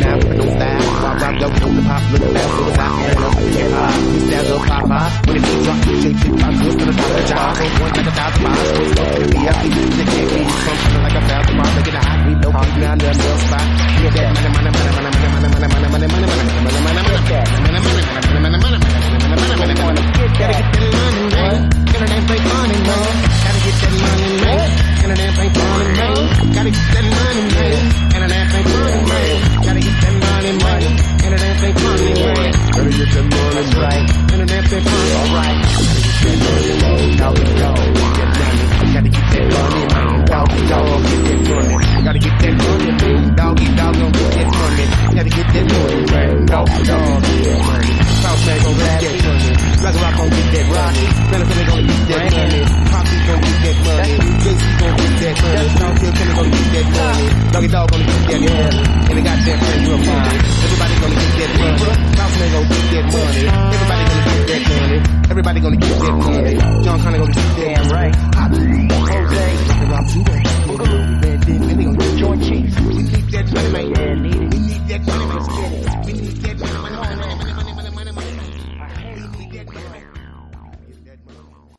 now, but no style. Rock, go, go, the pop, look down, look out, and up, get high. You stand up, pop, when it keeps dropping, shake, shake, pop, good to the top of the job. One like 1,000 miles, switch up to the VIP. They can't be something like a thousand miles, making a hot beat, no punk, down there, no spot. Get that money, money, money, money, money, money, money, money, money, money, money, money, gotta get that money, man. Internet ain't funny, man. Gotta get that money, man. Internet ain't funny, man. Gotta get that money, man. Internet ain't funny, man. Gotta get that money, man. Internet ain't funny, man. Gotta get that money, right? Internet ain't funny, alright. Gotta get that money, doggy dog, get that money. Gotta get that money, man. Doggy dog, get that money. Gotta get that money, man. Doggy dog, gon' get that money. Gotta get that money, man. Doggy dog, get that money. South man gon' get that money. Black Rock gon' get that money. Benefit gon' get that money. Poppy gon' get that money. JC gon' get that money. South Hill Kenny gon' get that money. Doggy dog gon' get that money. And they got that friend real money. Everybody gonna get that money. South man gon' get that money. Everybody gonna get that money. Everybody gonna get that money. John Connor gonna get that money. Right.